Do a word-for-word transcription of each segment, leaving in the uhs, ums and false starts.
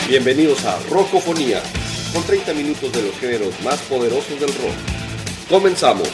Bienvenidos a Rockofonía, con treinta minutos de los géneros más poderosos del rock. Comenzamos.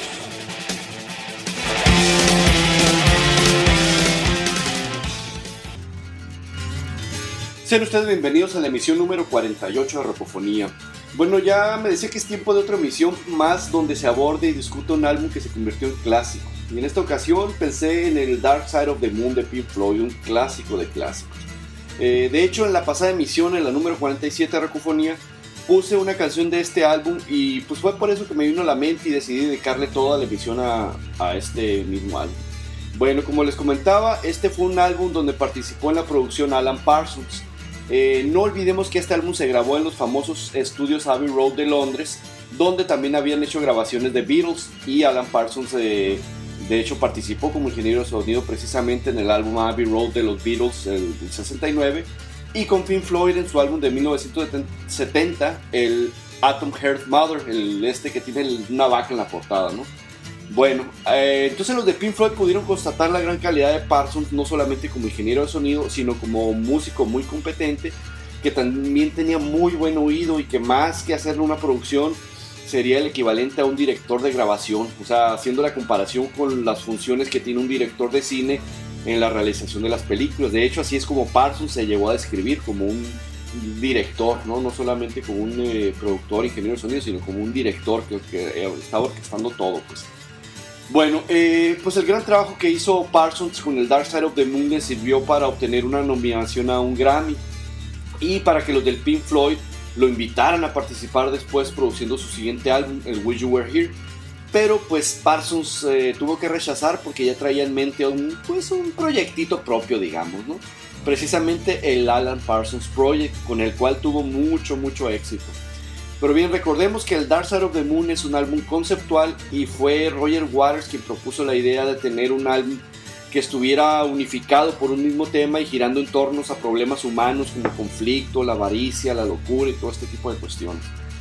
Sean ustedes bienvenidos a la emisión número cuarenta y ocho de Rockofonía. Bueno, ya me decía que es tiempo de otra emisión más donde se aborde y discuta un álbum que se convirtió en clásico. Y en esta ocasión pensé en el Dark Side of the Moon de Pink Floyd, un clásico de clásicos. Eh, de hecho, en la pasada emisión, en la número cuarenta y siete de Rockofonía, puse una canción de este álbum y pues fue por eso que me vino a la mente y decidí dedicarle toda la emisión a, a este mismo álbum. Bueno, como les comentaba, este fue un álbum donde participó en la producción Alan Parsons. Eh, no olvidemos que este álbum se grabó en los famosos estudios Abbey Road de Londres, donde también habían hecho grabaciones de Beatles, y Alan Parsons eh, de hecho participó como ingeniero de sonido precisamente en el álbum Abbey Road de los Beatles el, el sesenta y nueve, y con Pink Floyd en su álbum de mil novecientos setenta, el Atom Heart Mother, el este que tiene el, una vaca en la portada, ¿no? Bueno, eh, entonces los de Pink Floyd pudieron constatar la gran calidad de Parsons, no solamente como ingeniero de sonido, sino como músico muy competente, que también tenía muy buen oído y que más que hacerle una producción sería el equivalente a un director de grabación, o sea, haciendo la comparación con las funciones que tiene un director de cine en la realización de las películas. De hecho, así es como Parsons se llegó a describir, como un director, no, no solamente como un eh, productor, ingeniero de sonido, sino como un director que, que estaba orquestando todo, pues. Bueno, eh, pues el gran trabajo que hizo Parsons con el Dark Side of the Moon le sirvió para obtener una nominación a un Grammy y para que los del Pink Floyd lo invitaran a participar después produciendo su siguiente álbum, el Wish You Were Here. Pero pues Parsons eh, tuvo que rechazar porque ya traía en mente un, pues, un proyectito propio, digamos, ¿no? Precisamente el Alan Parsons Project, con el cual tuvo mucho, mucho éxito. Pero bien, recordemos que el Dark Side of the Moon es un álbum conceptual y fue Roger Waters quien propuso la idea de tener un álbum que estuviera unificado por un mismo tema y girando en torno a problemas humanos como el conflicto, la avaricia, la locura y todo este tipo de cuestiones.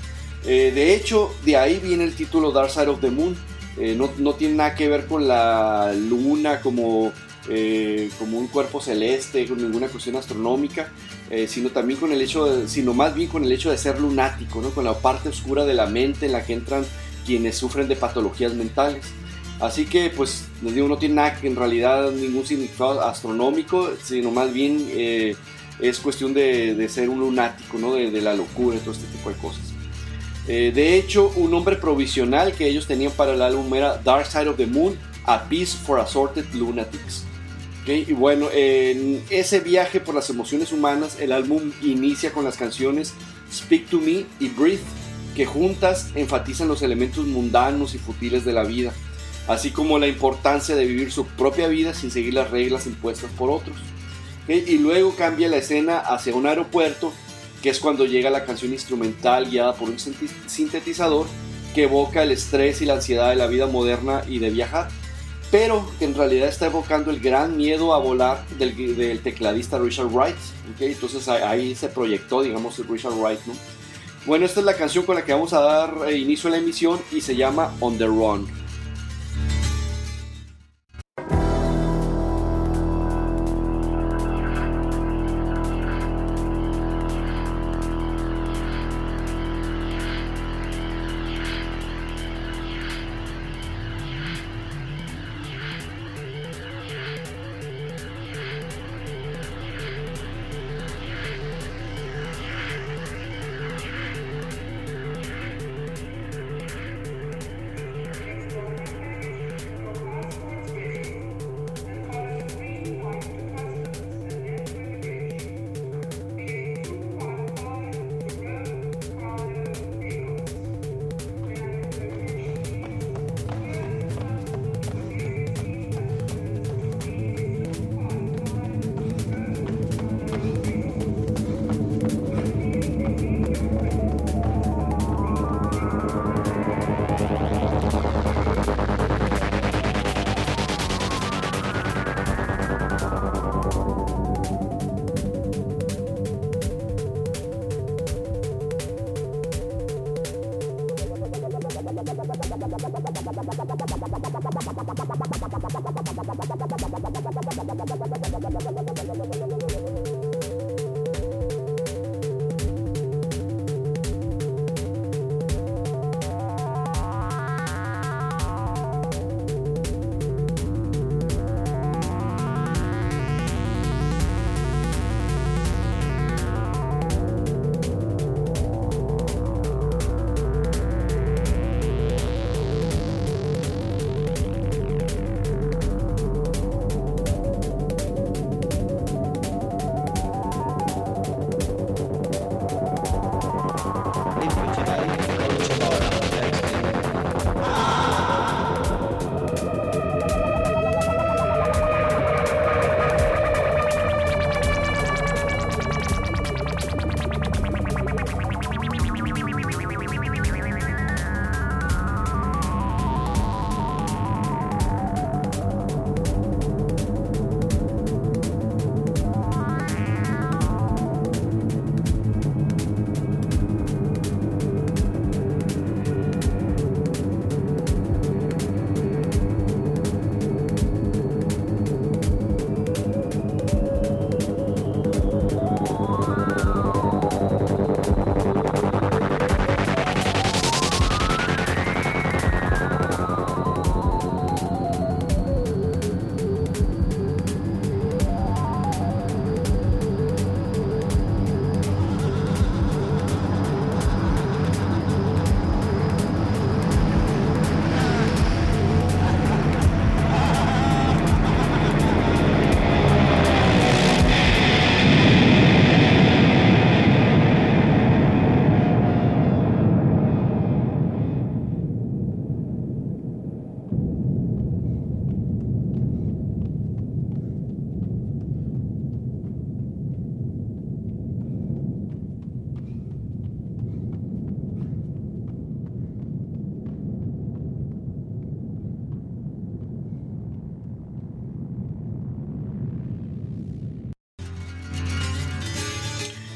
Eh, de hecho, de ahí viene el título Dark Side of the Moon. Eh, no, no tiene nada que ver con la luna como, eh, como un cuerpo celeste, con ninguna cuestión astronómica, eh, sino también con el hecho de, sino más bien con el hecho de ser lunático, ¿no? Con la parte oscura de la mente en la que entran quienes sufren de patologías mentales. Así que, pues, les digo, no tiene nada que en realidad ningún significado astronómico, sino más bien eh, es cuestión de, de ser un lunático, ¿no? De, de la locura y todo este tipo de cosas. Eh, de hecho, un nombre provisional que ellos tenían para el álbum era Dark Side of the Moon, A Piece for Assorted Lunatics. ¿Okay? Y bueno, en ese viaje por las emociones humanas, el álbum inicia con las canciones Speak to Me y Breathe, que juntas enfatizan los elementos mundanos y futiles de la vida, así como la importancia de vivir su propia vida sin seguir las reglas impuestas por otros. ¿Okay? Y luego cambia la escena hacia un aeropuerto, que es cuando llega la canción instrumental guiada por un sintetizador que evoca el estrés y la ansiedad de la vida moderna y de viajar, pero que en realidad está evocando el gran miedo a volar del, del tecladista Richard Wright. ¿Okay? Entonces ahí se proyectó, digamos, el Richard Wright, ¿no? Bueno, esta es la canción con la que vamos a dar inicio a la emisión y se llama On the Run.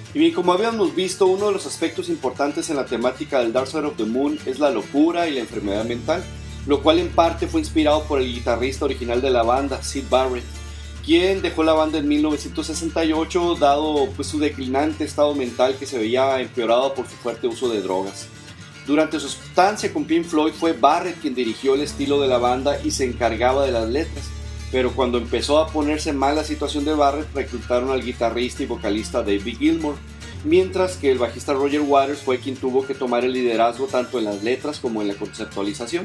Y bien, como habíamos visto, uno de los aspectos importantes en la temática del Dark Side of the Moon es la locura y la enfermedad mental, lo cual en parte fue inspirado por el guitarrista original de la banda, Syd Barrett, quien dejó la banda en mil novecientos sesenta y ocho dado pues, su declinante estado mental que se veía empeorado por su fuerte uso de drogas. Durante su estancia con Pink Floyd fue Barrett quien dirigió el estilo de la banda y se encargaba de las letras, pero cuando empezó a ponerse mal la situación de Barrett reclutaron al guitarrista y vocalista David Gilmour, mientras que el bajista Roger Waters fue quien tuvo que tomar el liderazgo tanto en las letras como en la conceptualización.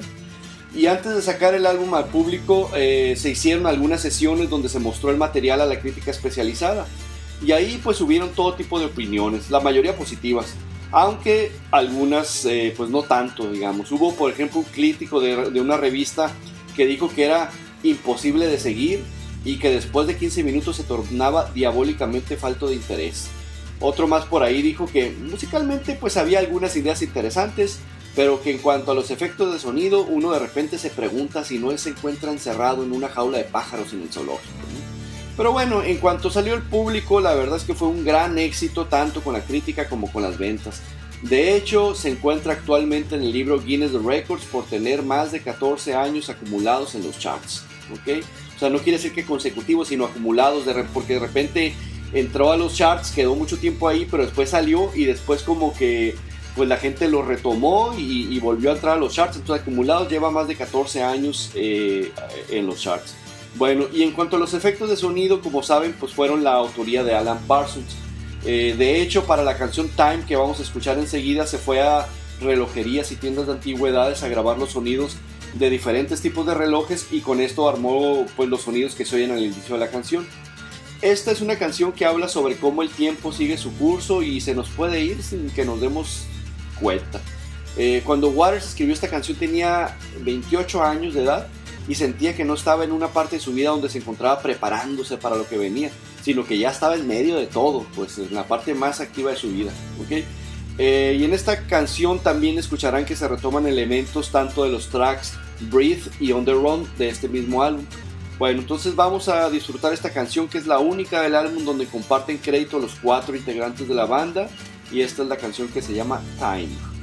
Y antes de sacar el álbum al público eh, se hicieron algunas sesiones donde se mostró el material a la crítica especializada, y ahí pues hubieron todo tipo de opiniones, la mayoría positivas, aunque algunas eh, pues no tanto, digamos. Hubo por ejemplo un crítico de, de una revista que dijo que era imposible de seguir y que después de quince minutos se tornaba diabólicamente falto de interés. Otro más por ahí dijo que musicalmente pues había algunas ideas interesantes, pero que en cuanto a los efectos de sonido uno de repente se pregunta si no se encuentra encerrado en una jaula de pájaros en el zoológico, ¿no? Pero bueno, en cuanto salió al público, la verdad es que fue un gran éxito tanto con la crítica como con las ventas. De hecho, se encuentra actualmente en el libro Guinness Records por tener más de catorce años acumulados en los charts, ¿ok? O sea, no quiere decir que consecutivos, sino acumulados, de re- porque de repente entró a los charts, quedó mucho tiempo ahí, pero después salió y después como que pues la gente lo retomó y, y volvió a entrar a los charts. Entonces acumulados lleva más de catorce años eh, en los charts. Bueno, y en cuanto a los efectos de sonido, como saben, pues fueron la autoría de Alan Parsons. Eh, de hecho, para la canción Time, que vamos a escuchar enseguida, se fue a relojerías y tiendas de antigüedades a grabar los sonidos de diferentes tipos de relojes, y con esto armó pues los sonidos que se oyen al inicio de la canción. Esta es una canción que habla sobre cómo el tiempo sigue su curso y se nos puede ir sin que nos demos cuenta. Eh, cuando Waters escribió esta canción tenía veintiocho años de edad y sentía que no estaba en una parte de su vida donde se encontraba preparándose para lo que venía, sino que ya estaba en medio de todo, pues en la parte más activa de su vida, ¿okay? Eh, y en esta canción también escucharán que se retoman elementos tanto de los tracks Breathe y On The Run de este mismo álbum. Bueno, entonces vamos a disfrutar esta canción, que es la única del álbum donde comparten crédito los cuatro integrantes de la banda, y esta es la canción que se llama Time.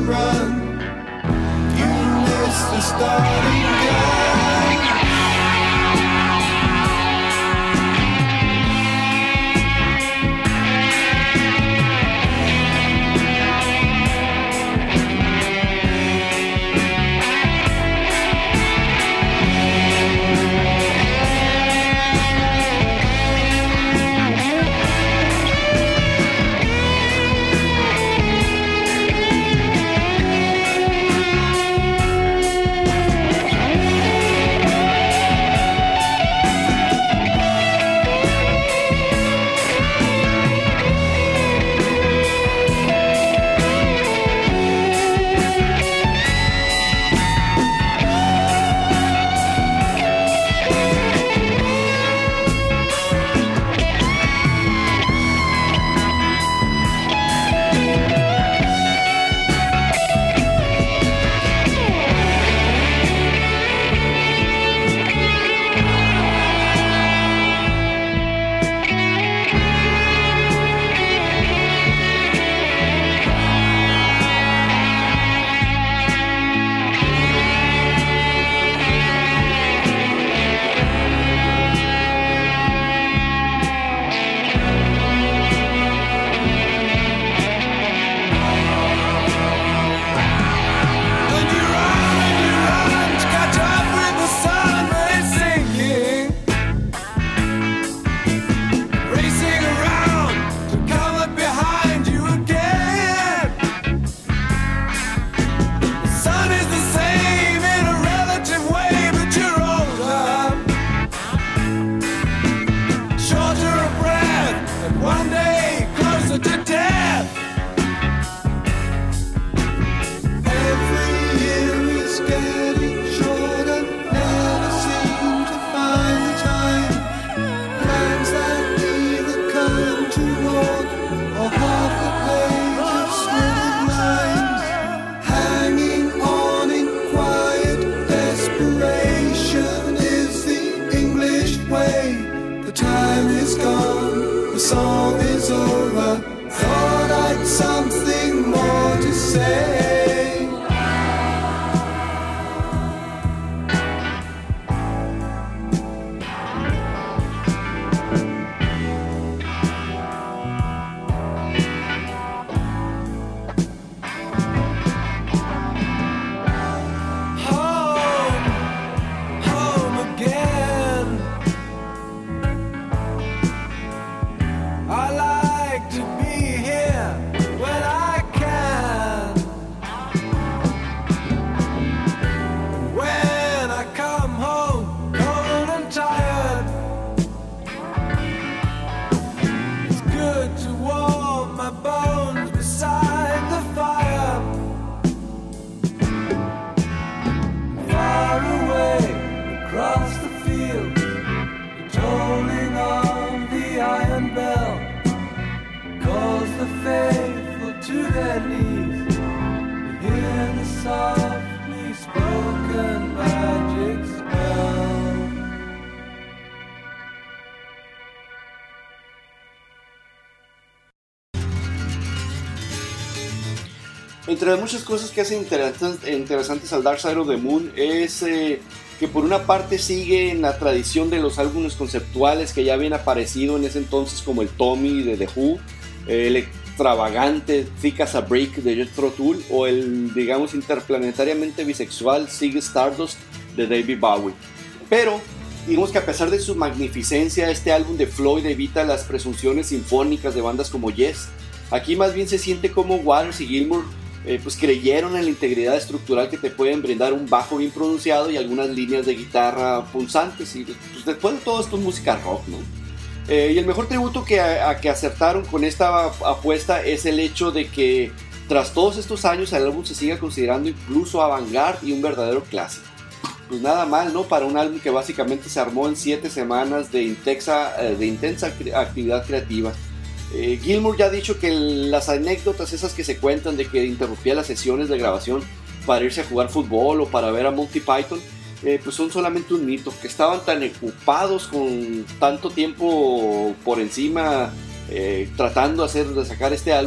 run. You missed the starting gun. Entre las muchas cosas que hacen interesantes, interesantes al Dark Side of the Moon es eh, que por una parte sigue en la tradición de los álbumes conceptuales que ya habían aparecido en ese entonces, como el Tommy de The Who, eh, el extravagante Thick as a Brick de Jethro Tull o el, digamos, interplanetariamente bisexual Ziggy Stardust de David Bowie. Pero digamos que a pesar de su magnificencia, este álbum de Floyd evita las presunciones sinfónicas de bandas como Yes. Aquí más bien se siente como Waters y Gilmour Eh, pues creyeron en la integridad estructural que te pueden brindar un bajo bien pronunciado y algunas líneas de guitarra punzantes, y pues después de todo esto es música rock, ¿no? Eh, y el mejor tributo que, a, a que acertaron con esta apuesta es el hecho de que tras todos estos años el álbum se siga considerando incluso avant-garde y un verdadero clásico. Pues nada mal, ¿no? Para un álbum que básicamente se armó en siete semanas de intensa, de intensa actividad creativa. Eh, Gilmour ya ha dicho que las anécdotas esas que se cuentan de que interrumpía las sesiones de grabación para irse a jugar fútbol o para ver a Monty Python, eh, pues son solamente un mito, que estaban tan ocupados con tanto tiempo por encima eh, tratando de, hacer, de sacar este álbum,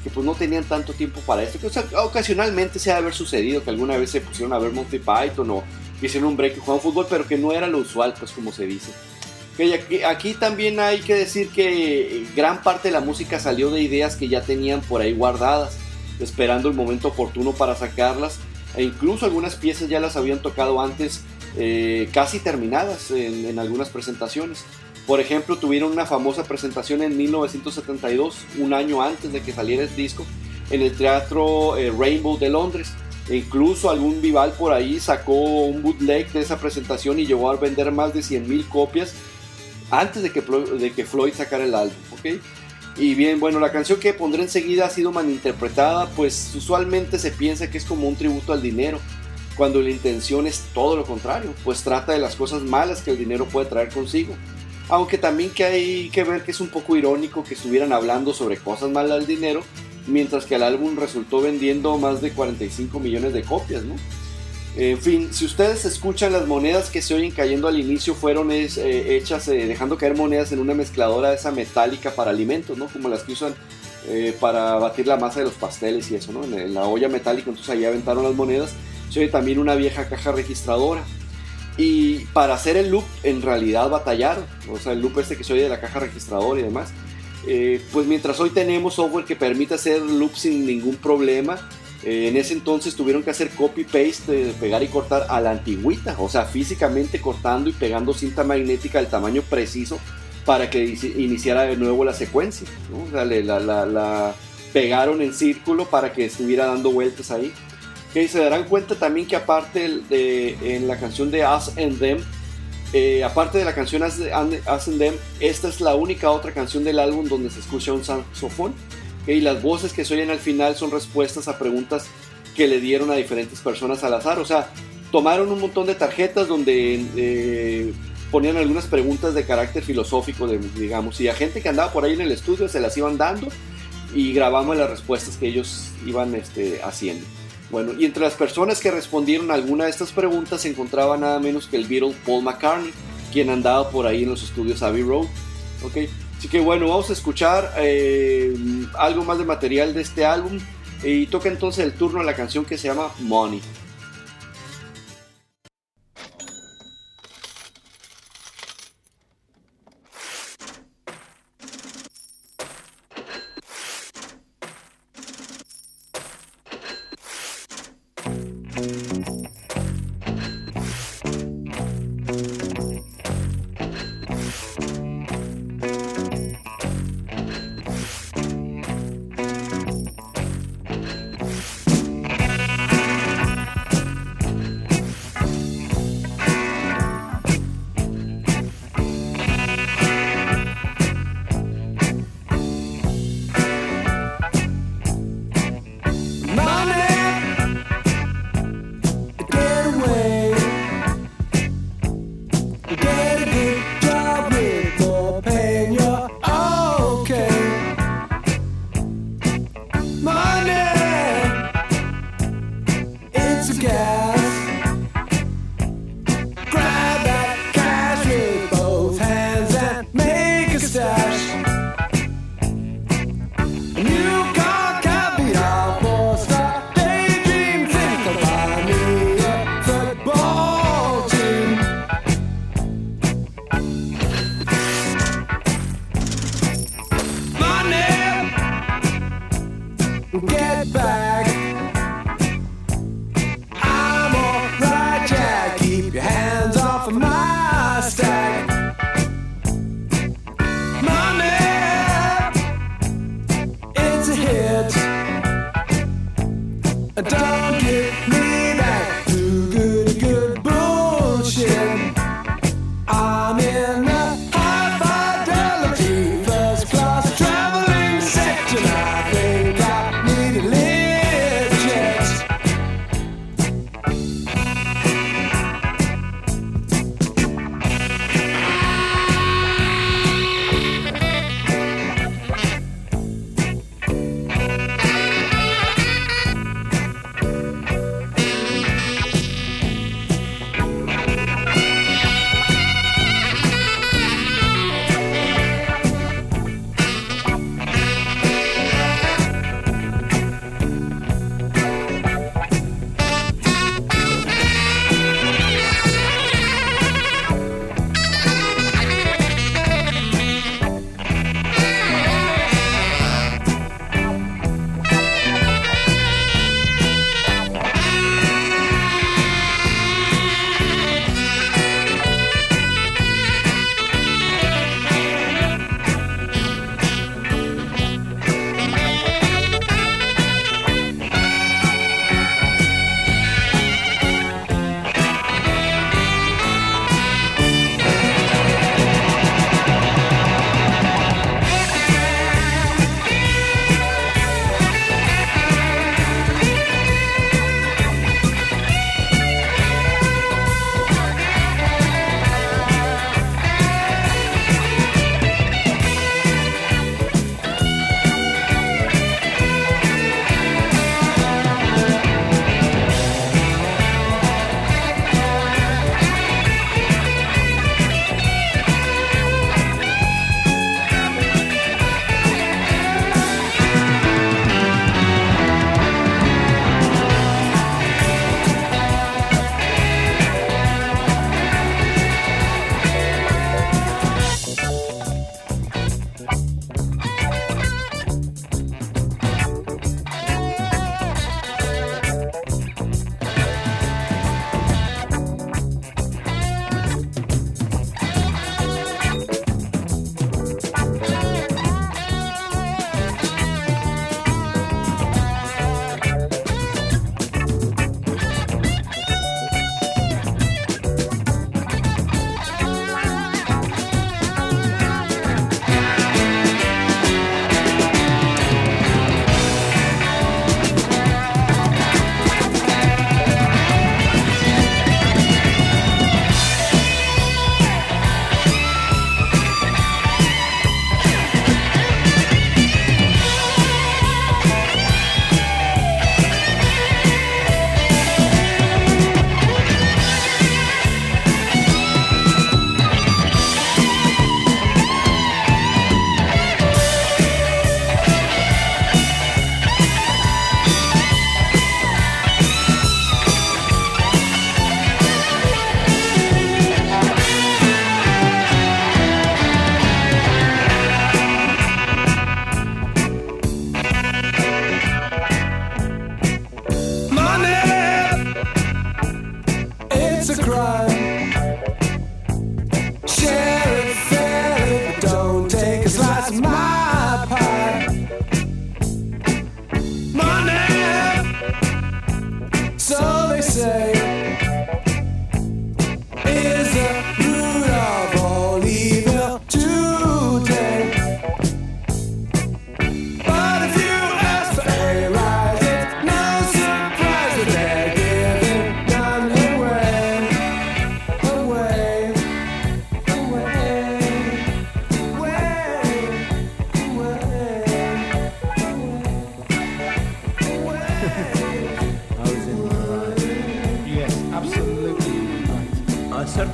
que pues no tenían tanto tiempo para esto, que o sea, ocasionalmente se ha de haber sucedido que alguna vez se pusieron a ver Monty Python o hicieron un break y jugaban fútbol, pero que no era lo usual, pues como se dice. Okay, aquí, aquí también hay que decir que gran parte de la música salió de ideas que ya tenían por ahí guardadas, esperando el momento oportuno para sacarlas, e incluso algunas piezas ya las habían tocado antes, eh, casi terminadas en, en algunas presentaciones. Por ejemplo, tuvieron una famosa presentación en mil novecientos setenta y dos, un año antes de que saliera el disco, en el Teatro eh, Rainbow de Londres. E incluso algún vival por ahí sacó un bootleg de esa presentación y llegó a vender más de cien mil copias antes de que, de que Floyd sacara el álbum, ¿ok? Y bien, bueno, la canción que pondré enseguida ha sido malinterpretada, pues usualmente se piensa que es como un tributo al dinero, cuando la intención es todo lo contrario, pues trata de las cosas malas que el dinero puede traer consigo. Aunque también que hay que ver que es un poco irónico que estuvieran hablando sobre cosas malas del dinero, mientras que el álbum resultó vendiendo más de cuarenta y cinco millones de copias, ¿no? En fin, si ustedes escuchan, las monedas que se oyen cayendo al inicio fueron es, eh, hechas eh, dejando caer monedas en una mezcladora esa metálica para alimentos, ¿no? Como las que usan eh, para batir la masa de los pasteles y eso, ¿no? En, en la olla metálica, entonces ahí aventaron las monedas. Se oye también una vieja caja registradora. Y para hacer el loop, en realidad batallaron, o sea, el loop este que se oye de la caja registradora y demás. Eh, pues mientras hoy tenemos software que permite hacer loop sin ningún problema, Eh, en ese entonces tuvieron que hacer copy-paste, de pegar y cortar a la antigüita, o sea, físicamente cortando y pegando cinta magnética del tamaño preciso para que iniciara de nuevo la secuencia, ¿no? O sea, le, la, la, la pegaron en círculo para que estuviera dando vueltas ahí. Okay, se darán cuenta también que aparte de en la canción de Us and Them, eh, aparte de la canción Us and Them, esta es la única otra canción del álbum donde se escucha un saxofón. Okay, y las voces que se oyen al final son respuestas a preguntas que le dieron a diferentes personas al azar. O sea, tomaron un montón de tarjetas donde eh, ponían algunas preguntas de carácter filosófico, de, digamos, y a gente que andaba por ahí en el estudio se las iban dando y grabamos las respuestas que ellos iban este, haciendo. Bueno, y entre las personas que respondieron a alguna de estas preguntas se encontraba nada menos que el Beatle Paul McCartney, quien andaba por ahí en los estudios Abbey Road. Okay. Así que bueno, vamos a escuchar eh, algo más de material de este álbum y toca entonces el turno a la canción que se llama Money.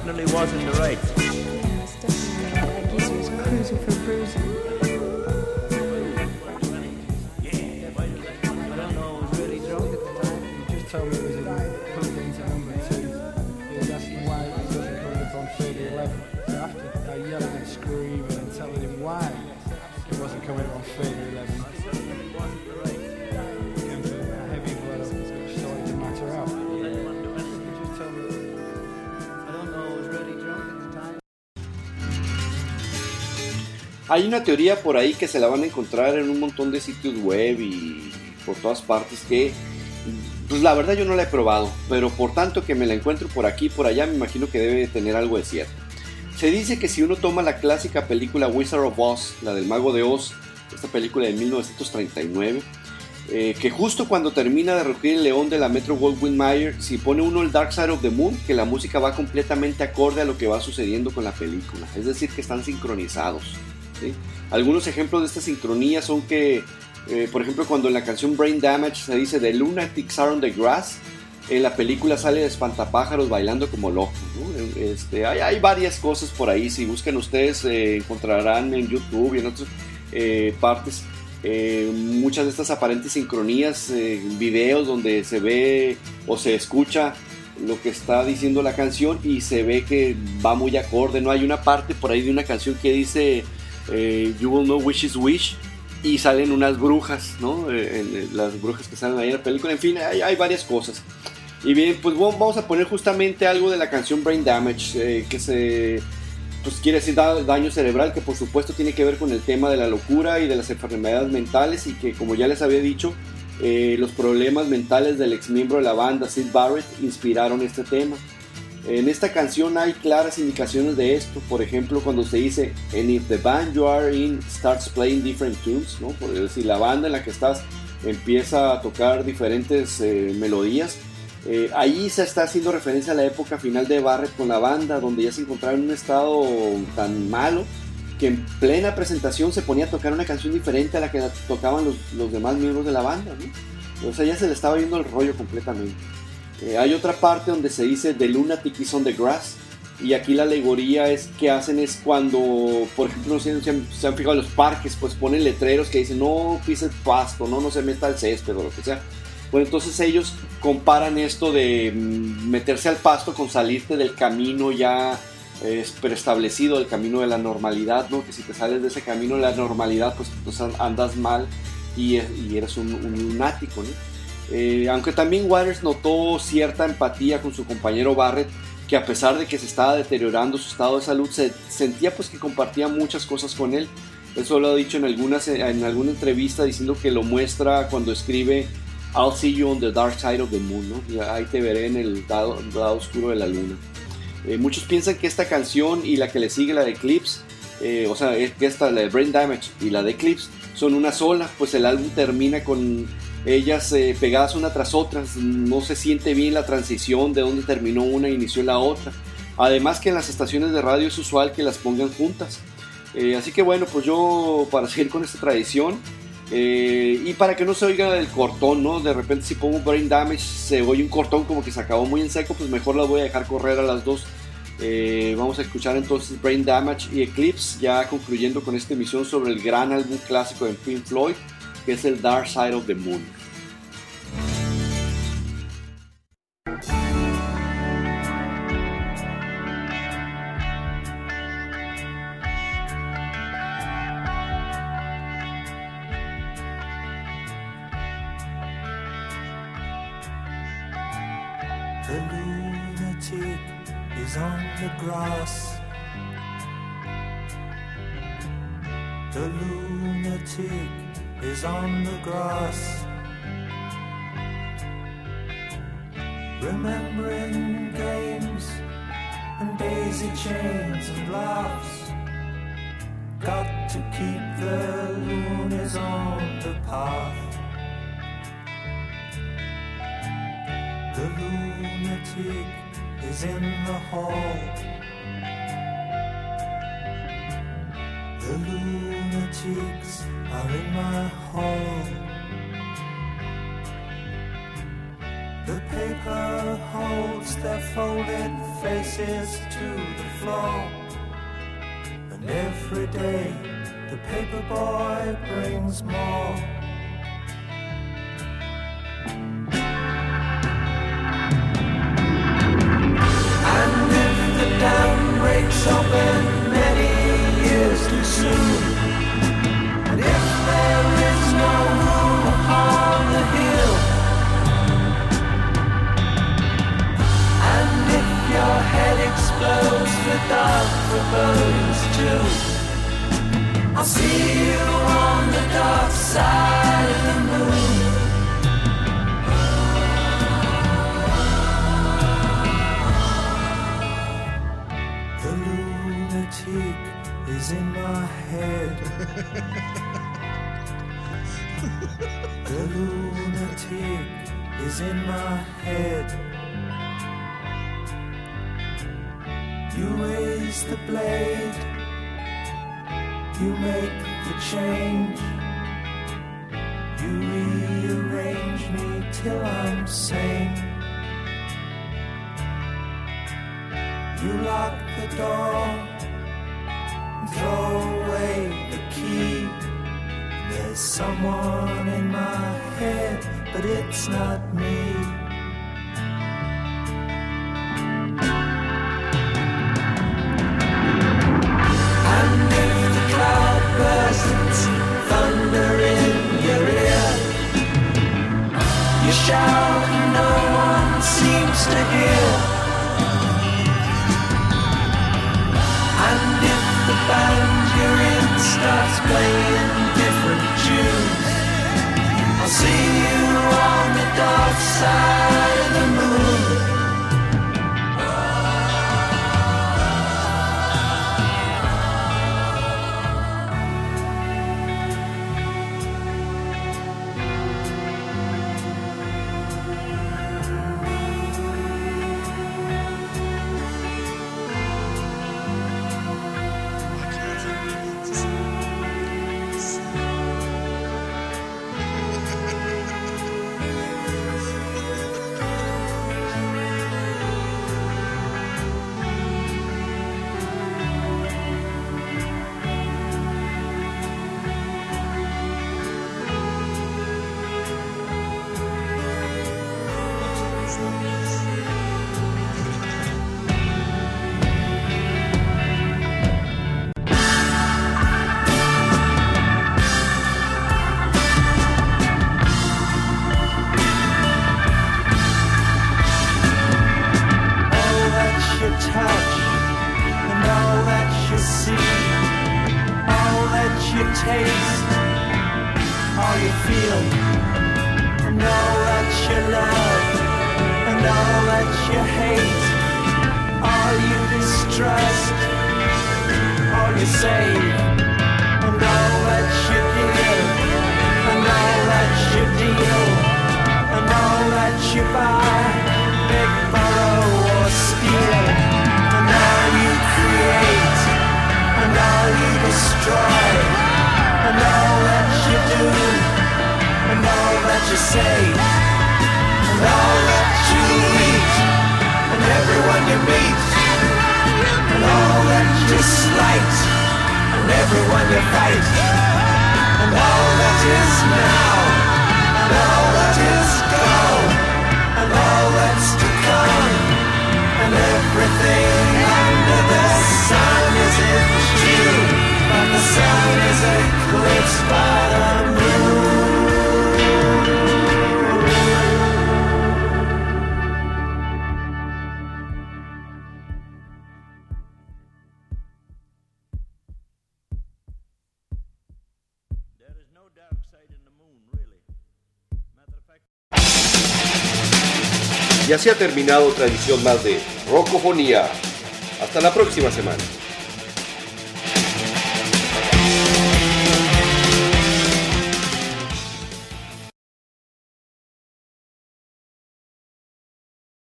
definitely wasn't the right. Yeah, it's definitely not. Like you was cruising for bruising. I don't know, I was really drunk at the time. He just told me it was in plugged into number two. He was asking why it wasn't coming up on thirty eleven. So after I yelling and screaming and telling him why it wasn't coming up on thirty eleven, came to a heavy blow, started to matter out. He just told me, I don't know, I was really drunk at the time. Hay una teoría por ahí que se la van a encontrar en un montón de sitios web y por todas partes que, pues la verdad yo no la he probado, pero por tanto que me la encuentro por aquí y por allá, me imagino que debe tener algo de cierto. Se dice que si uno toma la clásica película Wizard of Oz, la del Mago de Oz, esta película de mil novecientos treinta y nueve, eh, que justo cuando termina de rugir el león de la Metro Goldwyn Mayer, si pone uno el Dark Side of the Moon, que la música va completamente acorde a lo que va sucediendo con la película, es decir, que están sincronizados, ¿sí? Algunos ejemplos de esta sincronía son que, eh, por ejemplo, cuando en la canción Brain Damage se dice The Lunatics Are on the Grass, en la película sale de espantapájaros bailando como locos, ¿no? Este, hay, hay varias cosas por ahí, si buscan ustedes eh, encontrarán en YouTube y en otras eh, partes eh, muchas de estas aparentes sincronías, eh, videos donde se ve o se escucha lo que está diciendo la canción y se ve que va muy acorde, ¿no? Hay una parte por ahí de una canción que dice eh, You will know which is which, y salen unas brujas, ¿no? Eh, en, las brujas que salen ahí en la película, en fin, hay, hay varias cosas. Y bien, pues vamos a poner justamente algo de la canción Brain Damage, eh, que se, pues quiere decir daño cerebral, que por supuesto tiene que ver con el tema de la locura y de las enfermedades mentales, y que, como ya les había dicho, eh, los problemas mentales del ex miembro de la banda, Syd Barrett, inspiraron este tema. En esta canción hay claras indicaciones de esto, por ejemplo cuando se dice And if the band you are in starts playing different tunes, ¿no? Por decir, la banda en la que estás empieza a tocar diferentes eh, melodías. Eh, ahí se está haciendo referencia a la época final de Barrett con la banda, donde ya se encontraba en un estado tan malo que en plena presentación se ponía a tocar una canción diferente a la que tocaban los, los demás miembros de la banda, ¿no? O sea, ya se le estaba yendo el rollo completamente. Eh, hay otra parte donde se dice The Lunatic is on the Grass, y aquí la alegoría es que hacen es cuando, por ejemplo, no sé si han, se han fijado en los parques, pues ponen letreros que dicen no pise el pasto, no, no se meta el césped o lo que sea. Bueno, entonces ellos comparan esto de meterse al pasto con salirte del camino ya eh, preestablecido, del camino de la normalidad, ¿no? Que si te sales de ese camino de la normalidad, pues, pues andas mal y, y eres un, un lunático, ¿no? Eh, aunque también Waters notó cierta empatía con su compañero Barrett, que a pesar de que se estaba deteriorando su estado de salud, se sentía pues que compartía muchas cosas con él. Eso lo ha dicho en, algunas, en alguna entrevista, diciendo que lo muestra cuando escribe I'll see you on the dark side of the moon, ¿no? Y ahí te veré en el lado, lado oscuro de la luna. Eh, muchos piensan que esta canción y la que le sigue, la de Eclipse, eh, o sea, que esta, la de Brain Damage y la de Eclipse, son una sola, pues el álbum termina con ellas eh, pegadas una tras otra. No se siente bien la transición de donde terminó una e inició la otra. Además que en las estaciones de radio es usual que las pongan juntas. Eh, así que bueno, pues yo, para seguir con esta tradición, eh, y para que no se oiga el cortón, ¿no? De repente si pongo Brain Damage se oye un cortón como que se acabó muy en seco, pues mejor las voy a dejar correr a las dos. Eh, vamos a escuchar entonces Brain Damage y Eclipse, ya concluyendo con esta emisión sobre el gran álbum clásico de Pink Floyd, que es el Dark Side of the Moon. The lunatic is on the grass. The lunatic is on the grass, remembering games and daisy chains and laughs. Got to keep the loonies on the path. The lunatic is in the hall. The lunatics are in my hall. The paper holds their folded faces to the floor, and every day the paper boy brings more. And if the dam breaks open many years too soon, and if there is no room upon the hill, and if your head explodes, the dark forebodings too, I'll see you on the dark side of the moon. The lunatic is in my head. The lunatic is in my head. You raise the blade, you make the change, you rearrange me till I'm sane. You lock the door and throw away the key. There's someone in my head, but it's not me. And if the cloud bursts, thunder in your ear, you shout and no one seems to hear. And if the band you're in starts playing different tunes, I'll see you on the dark side of the moon. Taste all you feel, and all that you love, and all that you hate, all you distrust, all you save, and all that you give, and all that you deal, and all that you buy, beg, borrow or steal, and all you create, and all you destroy, and all that you do, and all that you say, and all that you eat, and everyone you meet, and all that you slight, and everyone you fight, and all that is now, and all that is gone, and all that's to come, and everything under the sun is in June. But the sun is eclipsed by the moon. There is no dark side in the moon, really. Matter of fact. Y así ha terminado otra edición más de Rocofonía. Hasta la próxima semana.